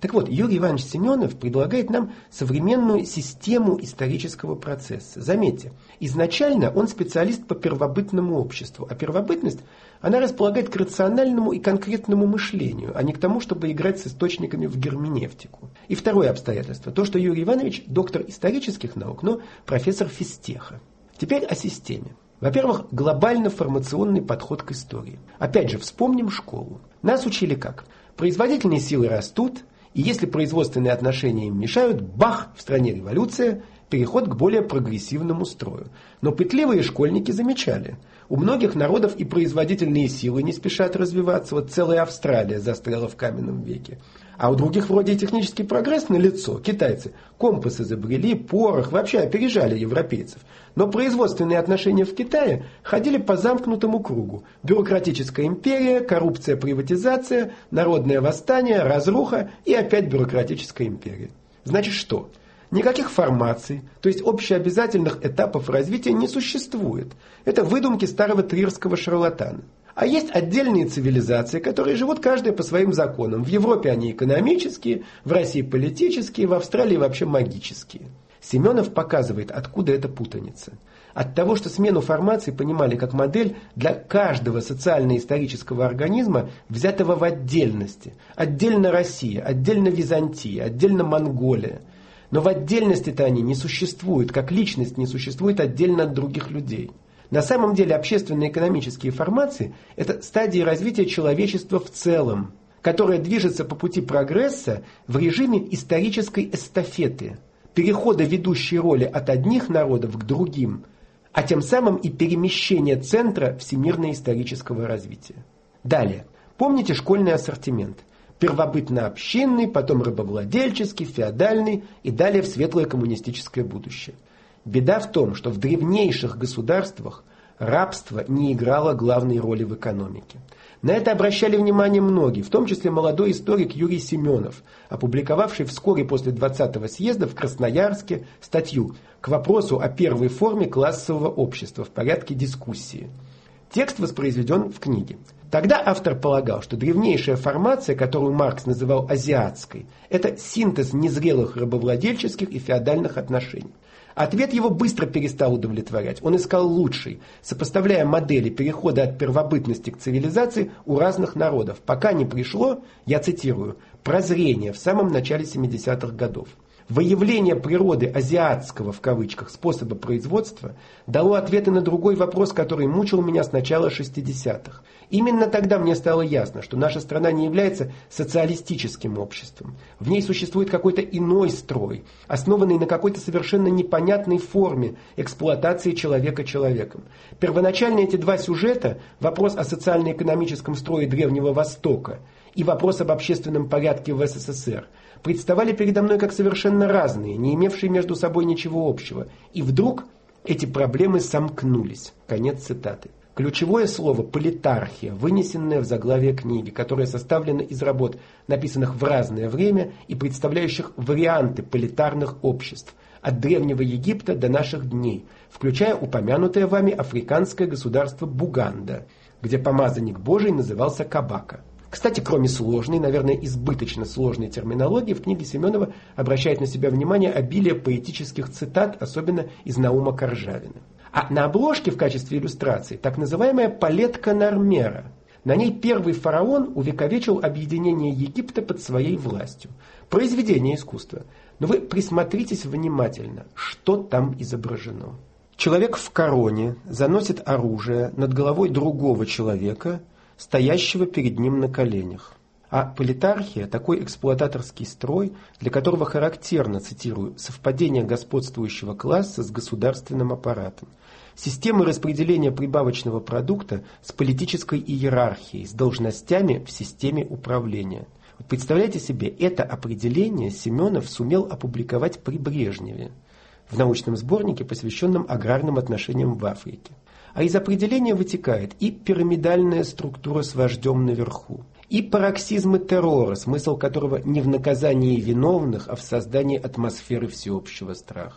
Так вот, Юрий Иванович Семенов предлагает нам современную систему исторического процесса. Заметьте, изначально он специалист по первобытному обществу, а первобытность, она располагает к рациональному и конкретному мышлению, а не к тому, чтобы играть с источниками в герменевтику. И второе обстоятельство, то, что Юрий Иванович доктор исторических наук, но профессор физтеха. Теперь о системе. Во-первых, глобально-формационный подход к истории. Опять же, вспомним школу. Нас учили как? Производительные силы растут, и если производственные отношения им мешают, бах, в стране революция, переход к более прогрессивному строю. Но пытливые школьники замечали, у многих народов и производительные силы не спешат развиваться, вот целая Австралия застряла в каменном веке. А у других вроде и технический прогресс налицо. Китайцы компас изобрели, порох, вообще опережали европейцев. Но производственные отношения в Китае ходили по замкнутому кругу. Бюрократическая империя, коррупция, приватизация, народное восстание, разруха и опять бюрократическая империя. Значит что? Никаких формаций, то есть общеобязательных этапов развития не существует. Это выдумки старого трирского шарлатана. А есть отдельные цивилизации, которые живут каждая по своим законам. В Европе они экономические, в России политические, в Австралии вообще магические. Семенов показывает, откуда эта путаница. От того, что смену формаций понимали как модель для каждого социально-исторического организма, взятого в отдельности. Отдельно Россия, отдельно Византия, отдельно Монголия. Но в отдельности-то они не существуют, как личность не существует отдельно от других людей. На самом деле общественно-экономические формации – это стадии развития человечества в целом, которое движется по пути прогресса в режиме исторической эстафеты, перехода ведущей роли от одних народов к другим, а тем самым и перемещения центра всемирно-исторического развития. Далее. Помните школьный ассортимент? Первобытно-общинный, потом рабовладельческий, феодальный и далее в светлое коммунистическое будущее. Беда в том, что в древнейших государствах рабство не играло главной роли в экономике. На это обращали внимание многие, в том числе молодой историк Юрий Семенов, опубликовавший вскоре после двадцатого съезда в Красноярске статью к вопросу о первой форме классового общества в порядке дискуссии. Текст воспроизведен в книге. Тогда автор полагал, что древнейшая формация, которую Маркс называл азиатской, это синтез незрелых рабовладельческих и феодальных отношений. Ответ его быстро перестал удовлетворять. Он искал лучший, сопоставляя модели перехода от первобытности к цивилизации у разных народов, пока не пришло, я цитирую, «прозрение» в самом начале семидесятых годов. Выявление природы азиатского, в кавычках, способа производства дало ответы на другой вопрос, который мучил меня с начала шестидесятых. Именно тогда мне стало ясно, что наша страна не является социалистическим обществом. В ней существует какой-то иной строй, основанный на какой-то совершенно непонятной форме эксплуатации человека человеком. Первоначально эти два сюжета, вопрос о социально-экономическом строе Древнего Востока и вопрос об общественном порядке в СССР, представали передо мной как совершенно разные, не имевшие между собой ничего общего. И вдруг эти проблемы сомкнулись. Конец цитаты. Ключевое слово «политархия», вынесенное в заглавие книги, которая составлена из работ, написанных в разное время и представляющих варианты политарных обществ, от Древнего Египта до наших дней, включая упомянутое вами африканское государство Буганда, где помазанник Божий назывался Кабака. Кстати, кроме сложной, наверное, избыточно сложной терминологии, в книге Семенова обращает на себя внимание обилие поэтических цитат, особенно из Наума Коржавина. А на обложке в качестве иллюстрации так называемая палетка Нормера. На ней первый фараон увековечил объединение Египта под своей властью. Произведение искусства. Но вы присмотритесь внимательно, что там изображено. Человек в короне заносит оружие над головой другого человека, стоящего перед ним на коленях. А политархия – такой эксплуататорский строй, для которого характерно, цитирую, совпадение господствующего класса с государственным аппаратом, системы распределения прибавочного продукта с политической иерархией, с должностями в системе управления. Вот представляете себе, это определение Семенов сумел опубликовать при Брежневе в научном сборнике, посвященном аграрным отношениям в Африке. А из определения вытекает и пирамидальная структура с вождем наверху, и пароксизмы террора, смысл которого не в наказании виновных, а в создании атмосферы всеобщего страха.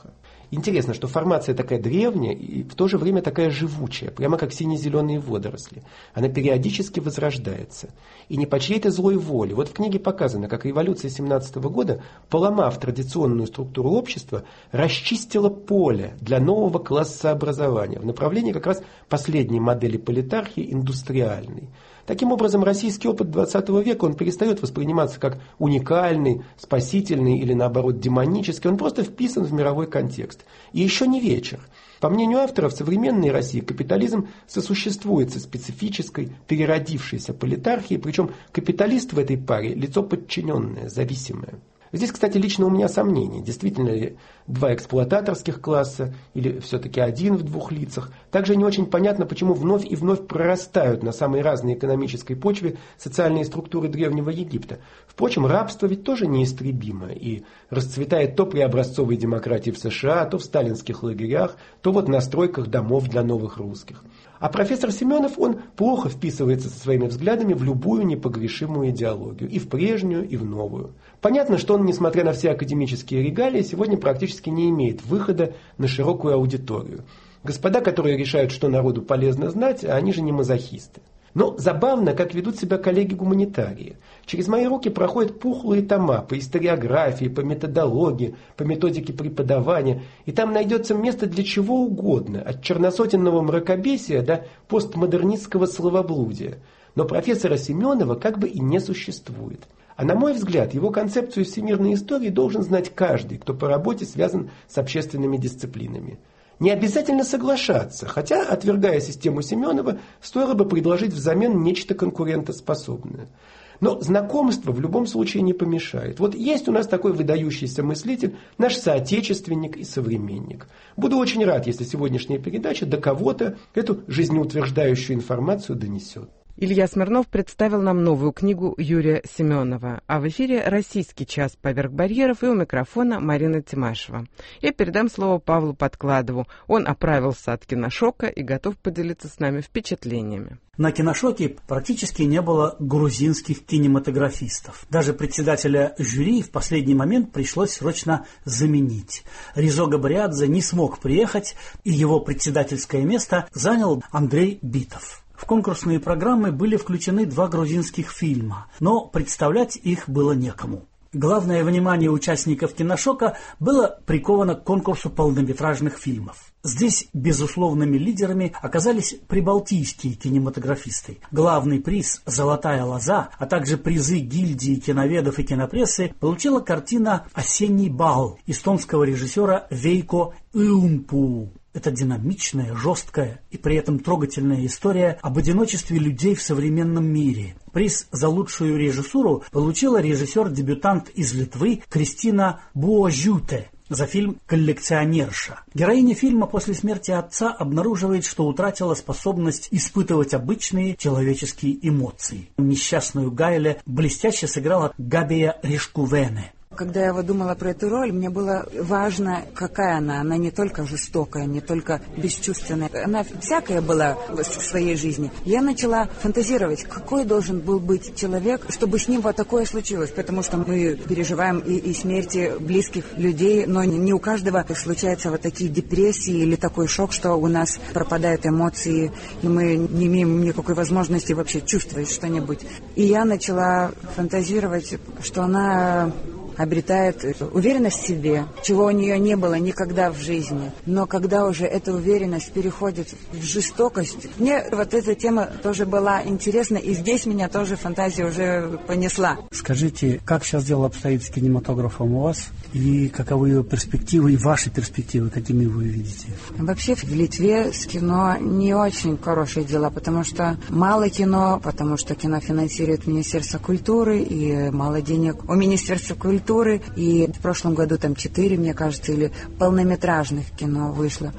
Интересно, что формация такая древняя и в то же время такая живучая, прямо как сине-зеленые водоросли. Она периодически возрождается. И не по чьей-то злой воле. Вот в книге показано, как революция семнадцатого года, поломав традиционную структуру общества, расчистила поле для нового классообразования в направлении как раз последней модели политархии, индустриальной. Таким образом, российский опыт двадцатого века, он перестает восприниматься как уникальный, спасительный или, наоборот, демонический. Он просто вписан в мировой контекст. И еще не вечер. По мнению авторов, в современной России капитализм сосуществует со специфической, переродившейся политархией, причем капиталист в этой паре – лицо подчиненное, зависимое. Здесь, кстати, лично у меня сомнения, действительно ли два эксплуататорских класса или все-таки один в двух лицах. Также не очень понятно, почему вновь и вновь прорастают на самой разной экономической почве социальные структуры Древнего Египта. Впрочем, рабство ведь тоже неистребимо и расцветает то при образцовой демократии в США, то в сталинских лагерях, то вот на стройках домов для новых русских. А профессор Семенов, он плохо вписывается со своими взглядами в любую непогрешимую идеологию, и в прежнюю, и в новую. Понятно, что он, несмотря на все академические регалии, сегодня практически не имеет выхода на широкую аудиторию. Господа, которые решают, что народу полезно знать, они же не мазохисты. Но забавно, как ведут себя коллеги-гуманитарии. Через мои руки проходят пухлые тома по историографии, по методологии, по методике преподавания. И там найдется место для чего угодно, от черносотенного мракобесия до постмодернистского словоблудия. Но профессора Семенова как бы и не существует. А на мой взгляд, его концепцию всемирной истории должен знать каждый, кто по работе связан с общественными дисциплинами. Не обязательно соглашаться, хотя, отвергая систему Семенова, стоило бы предложить взамен нечто конкурентоспособное. Но знакомство в любом случае не помешает. Вот есть у нас такой выдающийся мыслитель, наш соотечественник и современник. Буду очень рад, если сегодняшняя передача до кого-то эту жизнеутверждающую информацию донесет. Илья Смирнов представил нам новую книгу Юрия Семенова. А в эфире «Российский час поверх барьеров» и у микрофона Марина Тимашева. Я передам слово Павлу Подкладову. Он оправился от киношока и готов поделиться с нами впечатлениями. На киношоке практически не было грузинских кинематографистов. Даже председателя жюри в последний момент пришлось срочно заменить. Ризо Габриадзе не смог приехать, и его председательское место занял Андрей Битов. В конкурсные программы были включены два грузинских фильма, но представлять их было некому. Главное внимание участников киношока было приковано к конкурсу полнометражных фильмов. Здесь безусловными лидерами оказались прибалтийские кинематографисты. Главный приз «Золотая лоза», а также призы гильдии киноведов и кинопрессы получила картина «Осенний бал» эстонского режиссера Вейко Иумпу. Это динамичная, жесткая и при этом трогательная история об одиночестве людей в современном мире. Приз за лучшую режиссуру получила режиссер-дебютант из Литвы Кристина Буожюте за фильм «Коллекционерша». Героиня фильма после смерти отца обнаруживает, что утратила способность испытывать обычные человеческие эмоции. Несчастную Гайле блестяще сыграла Габия Ришкувене. Когда я вот думала про эту роль, мне было важно, какая она. Она не только жестокая, не только бесчувственная. Она всякая была в своей жизни. Я начала фантазировать, какой должен был быть человек, чтобы с ним вот такое случилось. Потому что мы переживаем и, и смерти близких людей, но не у каждого случаются вот такие депрессии или такой шок, что у нас пропадают эмоции, и мы не имеем никакой возможности вообще чувствовать что-нибудь. И я начала фантазировать, что она обретает уверенность в себе, чего у нее не было никогда в жизни. Но когда уже эта уверенность переходит в жестокость, мне вот эта тема тоже была интересна, и здесь меня тоже фантазия уже понесла. Скажите, как сейчас дело обстоит с кинематографом у вас? И каковы его перспективы, и ваши перспективы, какими вы видите? Вообще в Литве с кино не очень хорошие дела, потому что мало кино, потому что кино финансирует Министерство культуры, и мало денег у Министерства культуры. И в прошлом году там четыре, мне кажется, или полнометражных кино вышло.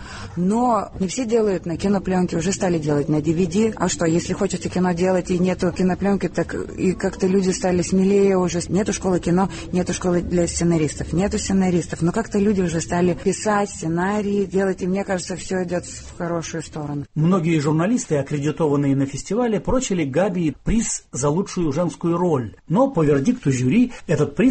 Но не все делают на кинопленке, уже стали делать на ди ви ди. А что, если хочется кино делать и нету кинопленки, так и как-то люди стали смелее уже. Нету школы кино, нету школы для сценаристов, нету сценаристов. Но как-то люди уже стали писать сценарии, делать, и мне кажется, все идет в хорошую сторону. Многие журналисты, аккредитованные на фестивале, прочили Габии приз за лучшую женскую роль. Но по вердикту жюри этот приз получил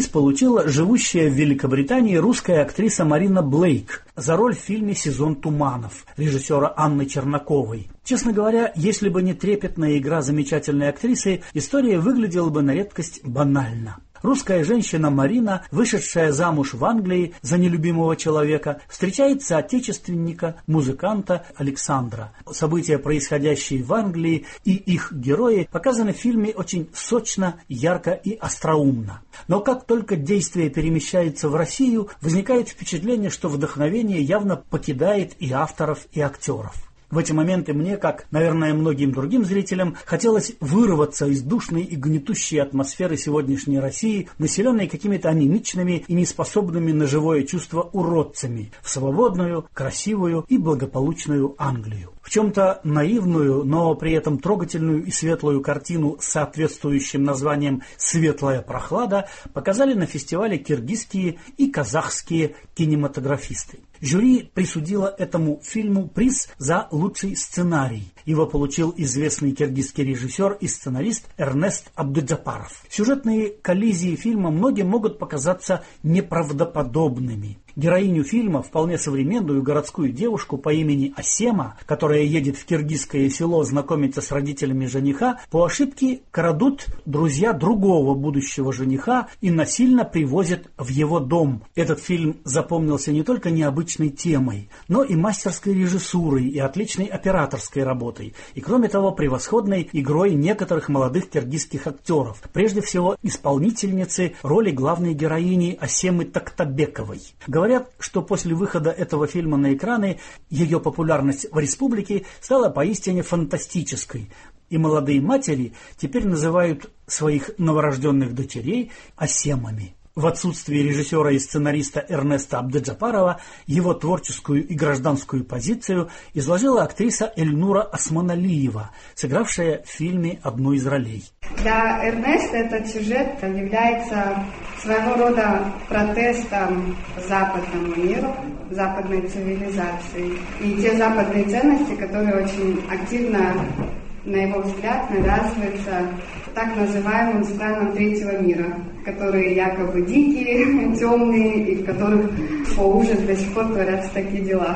получила живущая в Великобритании русская актриса Марина Блейк за роль в фильме «Сезон туманов» режиссера Анны Чернаковой. Честно говоря, если бы не трепетная игра замечательной актрисы, история выглядела бы на редкость банально. Русская женщина Марина, вышедшая замуж в Англии за нелюбимого человека, встречает соотечественника, музыканта Александра. События, происходящие в Англии, и их герои показаны в фильме очень сочно, ярко и остроумно. Но как только действие перемещается в Россию, возникает впечатление, что вдохновение явно покидает и авторов, и актеров. В эти моменты мне, как, наверное, многим другим зрителям, хотелось вырваться из душной и гнетущей атмосферы сегодняшней России, населенной какими-то анемичными и неспособными на живое чувство уродцами, в свободную, красивую и благополучную Англию. В чем-то наивную, но при этом трогательную и светлую картину с соответствующим названием «Светлая прохлада» показали на фестивале киргизские и казахские кинематографисты. Жюри присудило этому фильму приз за лучший сценарий. Его получил известный киргизский режиссер и сценарист Эрнест Абдуджапаров. Сюжетные коллизии фильма многим могут показаться неправдоподобными. Героиню фильма, вполне современную городскую девушку по имени Асема, которая едет в киргизское село знакомиться с родителями жениха, по ошибке крадут друзья другого будущего жениха и насильно привозят в его дом. Этот фильм запомнился не только необычной темой, но и мастерской режиссурой и отличной операторской работой, и, кроме того, превосходной игрой некоторых молодых киргизских актеров, прежде всего исполнительницы роли главной героини Асемы Токтабековой. Говорят, что после выхода этого фильма на экраны ее популярность в республике стала поистине фантастической, и молодые матери теперь называют своих новорожденных дочерей Асемами. В отсутствие режиссера и сценариста Эрнеста Абдуджапарова его творческую и гражданскую позицию изложила актриса Эльнура Османалиева, сыгравшая в фильме одну из ролей. Для Эрнеста этот сюжет является своего рода протестом западному миру, западной цивилизации. И те западные ценности, которые очень активно, на его взгляд, навязываются так называемым странам третьего мира, которые якобы дикие, темные, и в которых, о ужас, до сих пор творятся такие дела.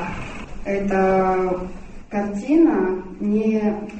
Эта картина не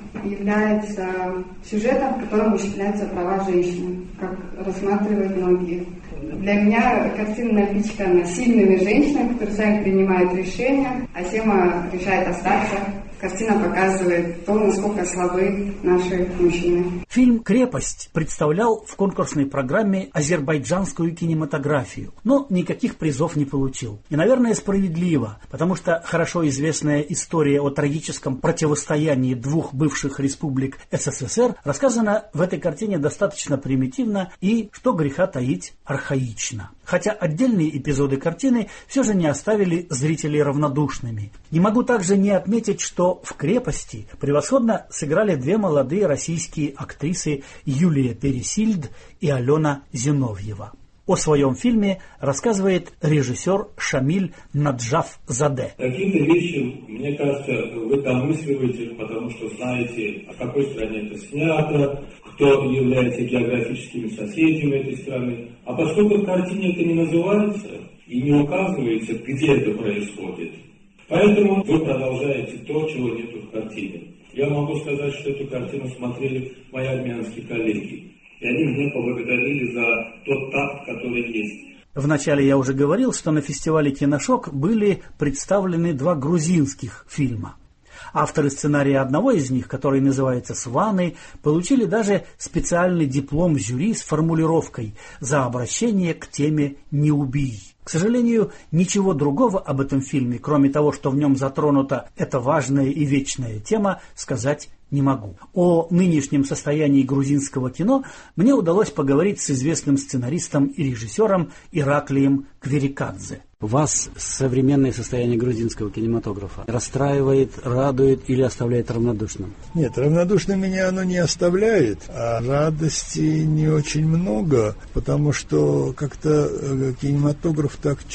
является сюжетом, в котором ущемляются права женщин, как рассматривают многие. Для меня картина напичкана сильными женщинами, которые сами принимают решения, а Асема решает остаться. Картина показывает то, насколько слабы наши мужчины. Фильм «Крепость» представлял в конкурсной программе азербайджанскую кинематографию, но никаких призов не получил. И, наверное, справедливо, потому что хорошо известная история о трагическом противостоянии двух бывших республик СССР рассказана в этой картине достаточно примитивно и, что греха таить, архаично. Хотя отдельные эпизоды картины все же не оставили зрителей равнодушными. Не могу также не отметить, что в «Крепости» превосходно сыграли две молодые российские актрисы Юлия Пересильд и Алена Зиновьева. О своем фильме рассказывает режиссер Шамиль Наджафзаде. Какие-то вещи, мне кажется, вы домысливаете, потому что знаете, в какой стране это снято, кто является географическими соседями этой страны. А поскольку в картине это не называется и не указывается, где это происходит, поэтому вы продолжаете то, чего нету в картине. Я могу сказать, что эту картину смотрели мои армянские коллеги. И они меня поблагодарили за тот такт, который есть. Вначале я уже говорил, что на фестивале «Киношок» были представлены два грузинских фильма. Авторы сценария одного из них, который называется «Сваны», получили даже специальный диплом в жюри с формулировкой «За обращение к теме «Не убий». К сожалению, ничего другого об этом фильме, кроме того, что в нем затронута эта важная и вечная тема, сказать не могу. О нынешнем состоянии грузинского кино мне удалось поговорить с известным сценаристом и режиссером Ираклием Кверикадзе. Вас современное состояние грузинского кинематографа расстраивает, радует или оставляет равнодушным? Нет, равнодушным меня оно не оставляет, а радости не очень много, потому что как-то кинематограф так чуть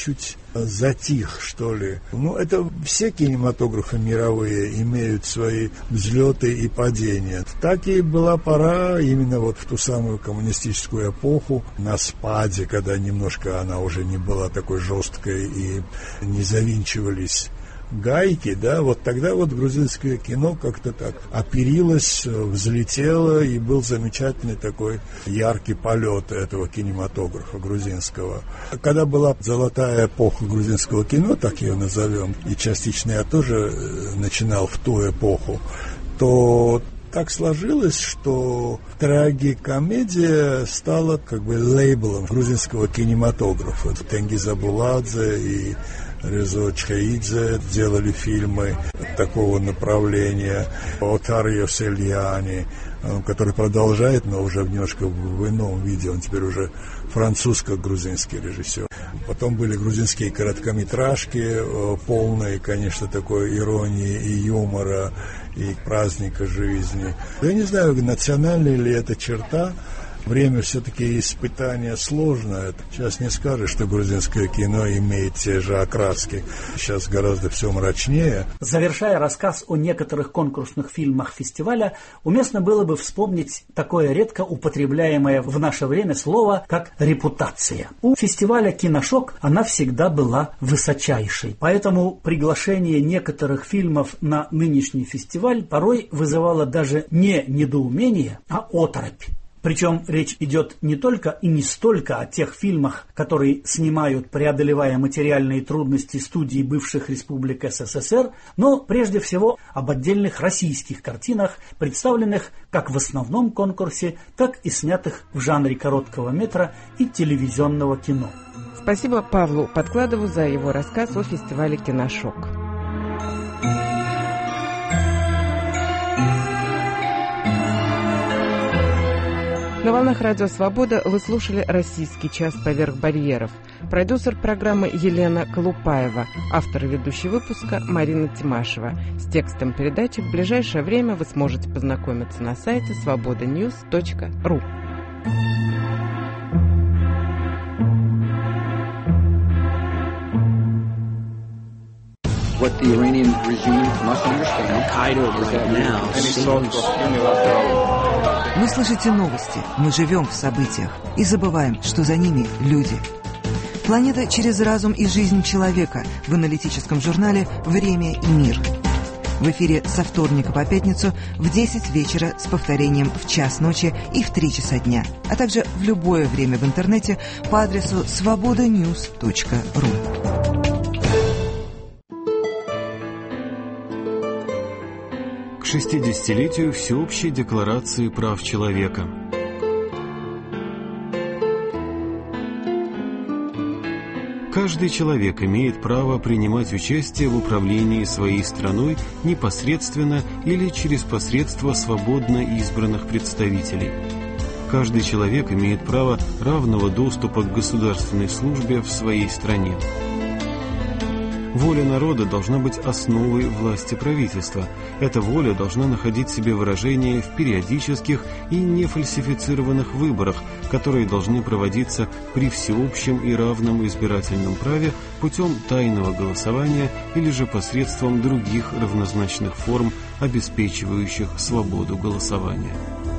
затих, что ли. Ну, это все кинематографы мировые имеют свои взлеты и падения. Так и была пора именно вот в ту самую коммунистическую эпоху на спаде, когда немножко она уже не была такой жесткой и не завинчивались гайки, да, вот тогда вот грузинское кино как-то так оперилось, взлетело, и был замечательный такой яркий полет этого кинематографа грузинского. Когда была золотая эпоха грузинского кино, так ее назовем, и частично я тоже начинал в ту эпоху, то так сложилось, что трагикомедия стала как бы лейблом грузинского кинематографа. Тенгиз Абуладзе и Резо Чхаидзе делали фильмы такого направления. Отар Йосельяни, который продолжает, но уже немножко в ином виде. Он теперь уже французско-грузинский режиссер. Потом были грузинские короткометражки, полные, конечно, такой иронии и юмора, и праздника жизни. Я не знаю, национальная ли это черта. Время все-таки испытания сложное. Сейчас не скажешь, что грузинское кино имеет те же окраски. Сейчас гораздо все мрачнее. Завершая рассказ о некоторых конкурсных фильмах фестиваля, уместно было бы вспомнить такое редко употребляемое в наше время слово, как репутация. У фестиваля «Киношок» она всегда была высочайшей. Поэтому приглашение некоторых фильмов на нынешний фестиваль порой вызывало даже не недоумение, а оторопь. Причем речь идет не только и не столько о тех фильмах, которые снимают, преодолевая материальные трудности студий бывших республик СССР, но прежде всего об отдельных российских картинах, представленных как в основном конкурсе, так и снятых в жанре короткого метра и телевизионного кино. Спасибо Павлу Подкладову за его рассказ о фестивале «Киношок». На волнах Радио Свобода вы слушали «Российский час поверх барьеров». Продюсер программы Елена Колупаева, автор и ведущий выпуска Марина Тимашева. С текстом передачи в ближайшее время вы сможете познакомиться на сайте свобода ньюс точка ру. What the Iranian regime must understand, Al-Qaeda right now seems... Вы слышите новости, мы живем в событиях и забываем, что за ними люди. Планета через разум и жизнь человека в аналитическом журнале «Время и мир». В эфире со вторника по пятницу в десять вечера с повторением в час ночи и в три часа дня, а также в любое время в интернете по адресу свобода ньюс точка ру. К шестидесятилетию Всеобщей декларации прав человека. Каждый человек имеет право принимать участие в управлении своей страной непосредственно или через посредство свободно избранных представителей. Каждый человек имеет право равного доступа к государственной службе в своей стране. Воля народа должна быть основой власти правительства. Эта воля должна находить себе выражение в периодических и нефальсифицированных выборах, которые должны проводиться при всеобщем и равном избирательном праве путем тайного голосования или же посредством других равнозначных форм, обеспечивающих свободу голосования.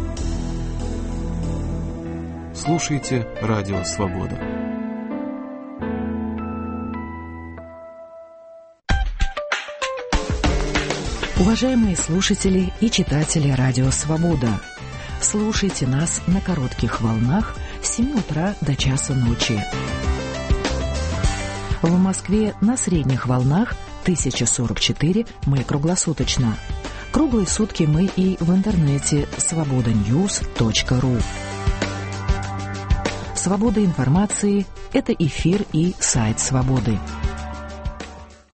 Слушайте Радио Свобода. Уважаемые слушатели и читатели Радио Свобода, слушайте нас на коротких волнах с семи утра до часа ночи. В Москве на средних волнах тысяча сорок четыре мы круглосуточно. Круглые сутки мы и в интернете свобода ньюс точка ру. Свобода информации – это эфир и сайт Свободы.